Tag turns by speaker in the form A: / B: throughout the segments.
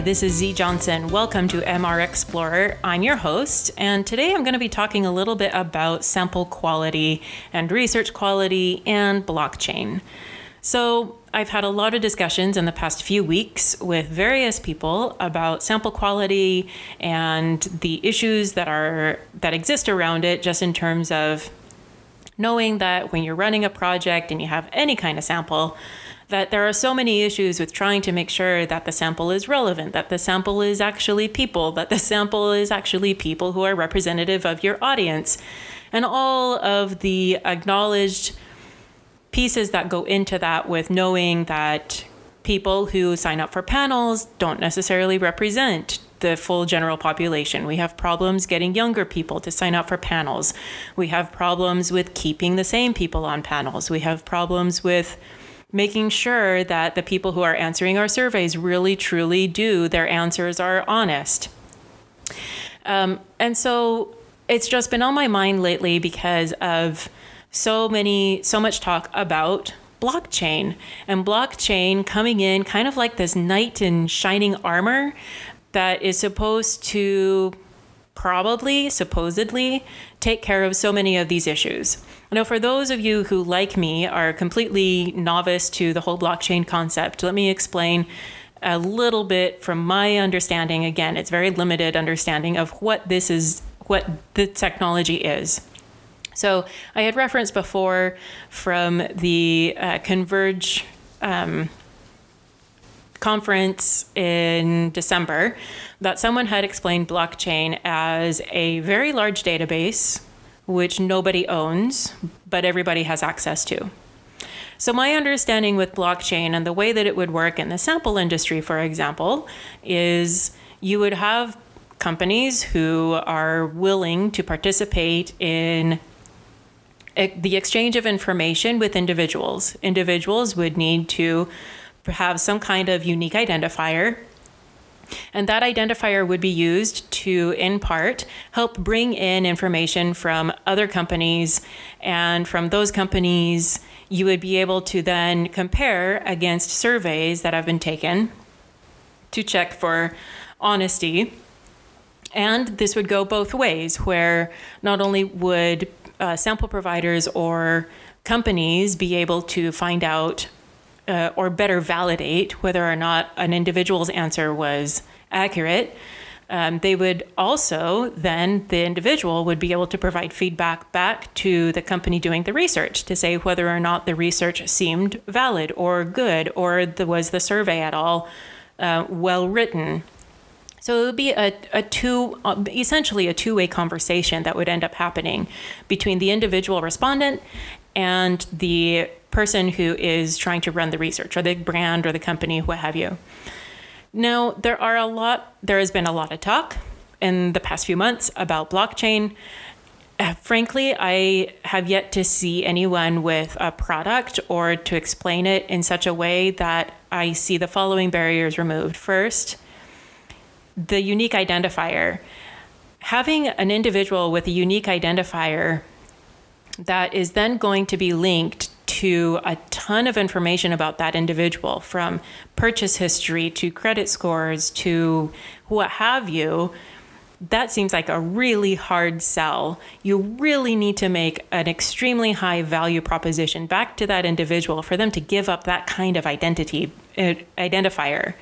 A: this is Z Johnson. Welcome to MR Explorer. I'm your host, and today I'm going to be talking a little bit about sample quality and research quality and blockchain. So I've had a lot of discussions in the past few weeks with various people about sample quality and the issues that exist around it, just in terms of knowing that when you're running a project and you have any kind of sample, that there are so many issues with trying to make sure that the sample is relevant, that the sample is actually people, that the sample is actually people who are representative of your audience, and all of the acknowledged pieces that go into that, with knowing that people who sign up for panels don't necessarily represent the full general population. We have problems getting younger people to sign up for panels. We have problems with keeping the same people on panels. We have problems with making sure that the people who are answering our surveys really, truly their answers are honest. And so it's just been on my mind lately because of so much talk about blockchain, and blockchain coming in kind of like this knight in shining armor that is supposed to supposedly take care of so many of these issues. Now, for those of you who, like me, are completely novice to the whole blockchain concept, let me explain a little bit from my understanding. Again, it's very limited understanding of what the technology is. So I had referenced before from the Converge conference in December that someone had explained blockchain as a very large database which nobody owns, but everybody has access to. So my understanding with blockchain and the way that it would work in the sample industry, for example, is you would have companies who are willing to participate in the exchange of information with individuals. Individuals would need to have some kind of unique identifier, and that identifier would be used to, in part, help bring in information from other companies. And from those companies, you would be able to then compare against surveys that have been taken to check for honesty. And this would go both ways, where not only would sample providers or companies be able to find out or better validate whether or not an individual's answer was accurate, they would also then, the individual would be able to provide feedback back to the company doing the research to say whether or not the research seemed valid or good, or was the survey at all well written. So it would be essentially a two-way conversation that would end up happening between the individual respondent and the person who is trying to run the research, or the brand or the company, what have you. Now, there has been a lot of talk in the past few months about blockchain. Frankly, I have yet to see anyone with a product or to explain it in such a way that I see the following barriers removed. First, the unique identifier. Having an individual with a unique identifier that is then going to be linked to a ton of information about that individual, from purchase history to credit scores to what have you, that seems like a really hard sell. You really need to make an extremely high value proposition back to that individual for them to give up that kind of identifier.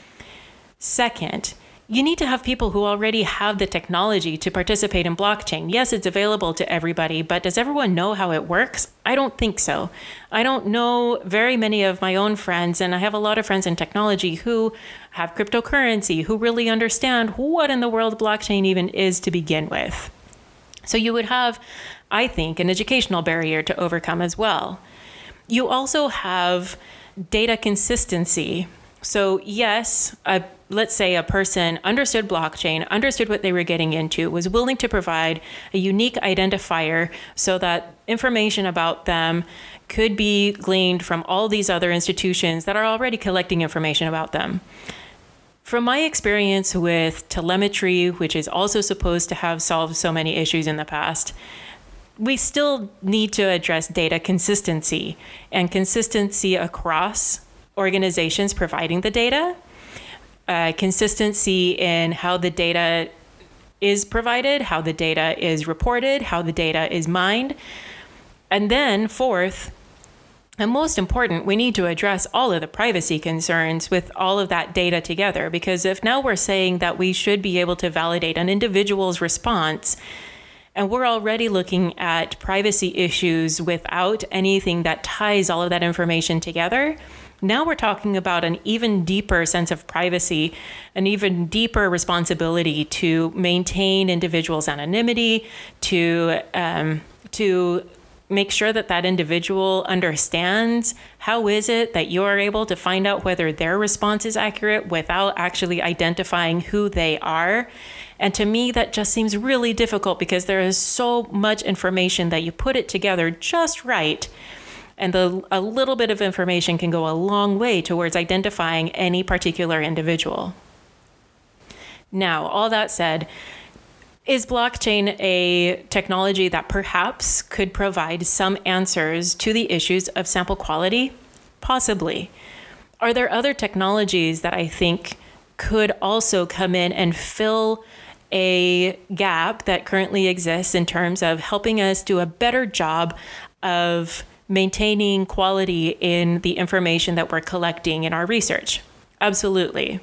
A: Second, you need to have people who already have the technology to participate in blockchain. Yes, it's available to everybody, but does everyone know how it works? I don't think so. I don't know very many of my own friends, and I have a lot of friends in technology who have cryptocurrency, who really understand what in the world blockchain even is to begin with. So you would have, I think, an educational barrier to overcome as well. You also have data consistency. So yes, let's say a person understood blockchain, understood what they were getting into, was willing to provide a unique identifier so that information about them could be gleaned from all these other institutions that are already collecting information about them. From my experience with telemetry, which is also supposed to have solved so many issues in the past, we still need to address data consistency and consistency across organizations providing the data. consistency in how the data is provided, how the data is reported, how the data is mined. And then fourth, and most important, we need to address all of the privacy concerns with all of that data together. Because if now we're saying that we should be able to validate an individual's response, and we're already looking at privacy issues without anything that ties all of that information together, now we're talking about an even deeper sense of privacy, an even deeper responsibility to maintain individuals' anonymity, to make sure that that individual understands how is it that you're able to find out whether their response is accurate without actually identifying who they are. And to me, that just seems really difficult because there is so much information that you put it together just right. And a little bit of information can go a long way towards identifying any particular individual. Now, all that said, is blockchain a technology that perhaps could provide some answers to the issues of sample quality? Possibly. Are there other technologies that I think could also come in and fill a gap that currently exists in terms of helping us do a better job of maintaining quality in the information that we're collecting in our research? Absolutely.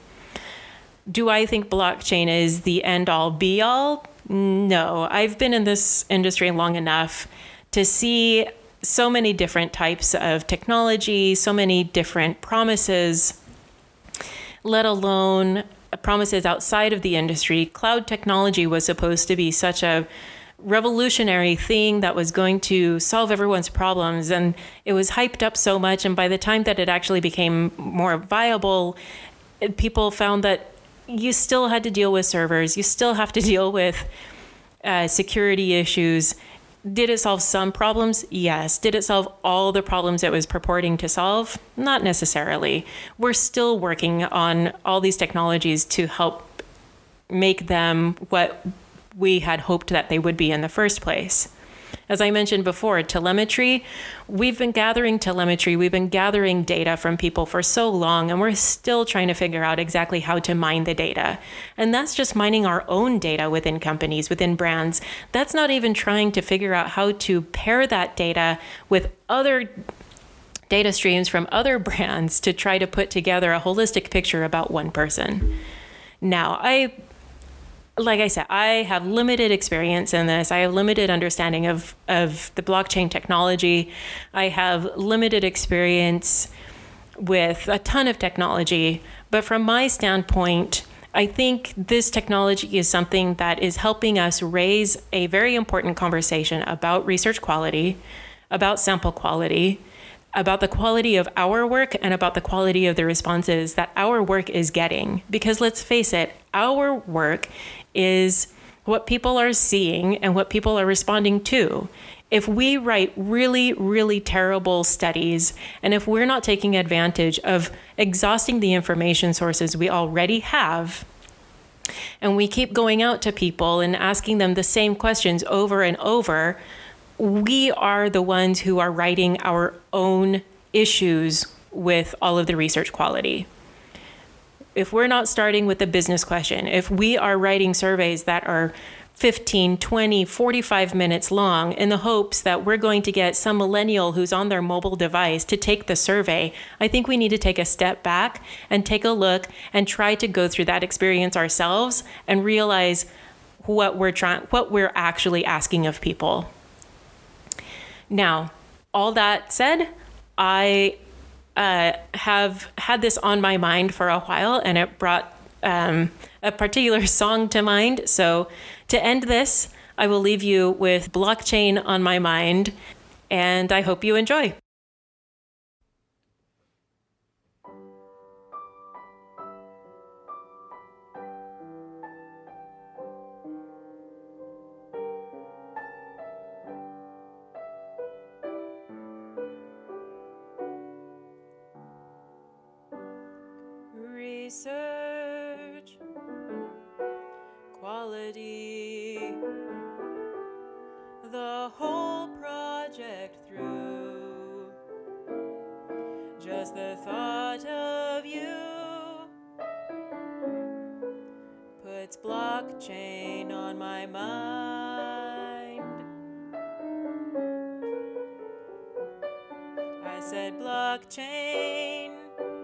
A: Do I think blockchain is the end all be all? No, I've been in this industry long enough to see so many different types of technology, so many different promises, let alone promises outside of the industry. Cloud technology was supposed to be such a revolutionary thing that was going to solve everyone's problems, and it was hyped up so much, and by the time that it actually became more viable, people found that you still had to deal with servers. You still have to deal with security issues. Did it solve some problems? Yes. Did it solve all the problems it was purporting to solve? Not necessarily. We're still working on all these technologies to help make them what we had hoped that they would be in the first place. As I mentioned before, telemetry, we've been gathering telemetry, we've been gathering data from people for so long, and we're still trying to figure out exactly how to mine the data. And that's just mining our own data within companies, within brands. That's not even trying to figure out how to pair that data with other data streams from other brands to try to put together a holistic picture about one person. Now, like I said, I have limited experience in this. I have limited understanding of the blockchain technology. I have limited experience with a ton of technology. But from my standpoint, I think this technology is something that is helping us raise a very important conversation about research quality, about sample quality, about the quality of our work, and about the quality of the responses that our work is getting. Because let's face it, our work is what people are seeing and what people are responding to. If we write really, really terrible studies, and if we're not taking advantage of exhausting the information sources we already have, and we keep going out to people and asking them the same questions over and over, we are the ones who are writing our own issues with all of the research quality. If we're not starting with the business question, if we are writing surveys that are 15, 20, 45 minutes long in the hopes that we're going to get some millennial who's on their mobile device to take the survey, I think we need to take a step back and take a look and try to go through that experience ourselves and realize what we're actually asking of people. Now, all that said, I have had this on my mind for a while, and it brought a particular song to mind. So to end this, I will leave you with Blockchain on my mind, and I hope you enjoy. Research quality, the whole project through, just the thought of you blockchain on my mind. I said blockchain,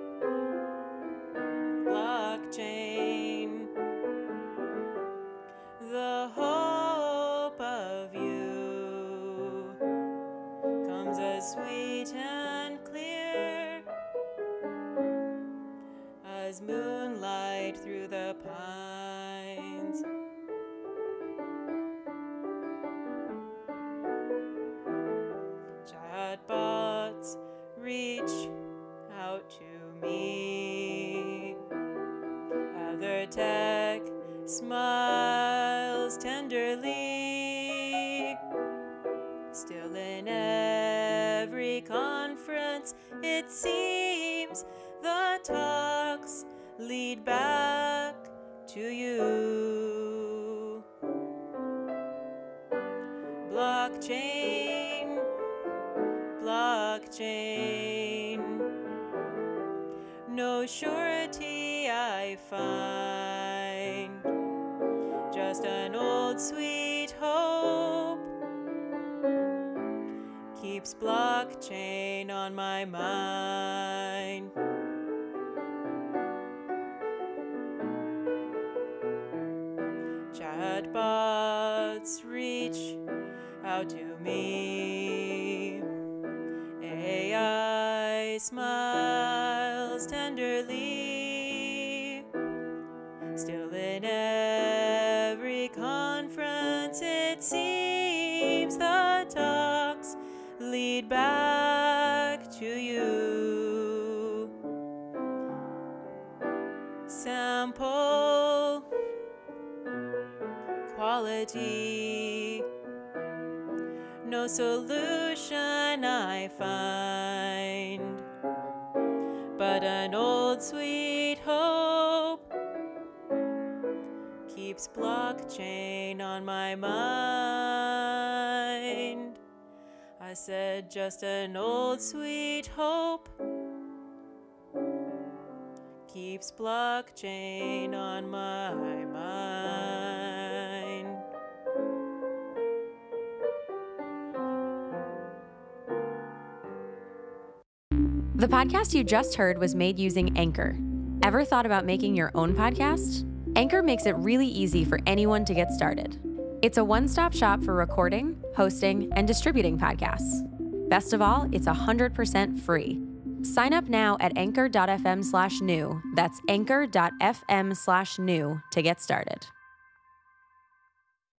A: blockchain. The hope of you comes as sweet and clear as moonlight through the pines. Chatbots reach out to me. Other tech smiles tenderly. Still in every conference, it seems the talks lead back to you. Blockchain, blockchain. No surety I find, just an old sweet hope keeps blockchain on my mind. Chatbots reach out to me. AI smiles tenderly. Still in every conference, it seems the talks lead back to you. Sample quality, no solution I find, but an old sweet hope keeps blockchain on my mind. I said just an old sweet hope keeps blockchain on my mind.
B: The podcast you just heard was made using Anchor. Ever thought about making your own podcast? Anchor makes it really easy for anyone to get started. It's a one-stop shop for recording, hosting, and distributing podcasts. Best of all, it's 100% free. Sign up now at anchor.fm/new. That's anchor.fm/new to get started.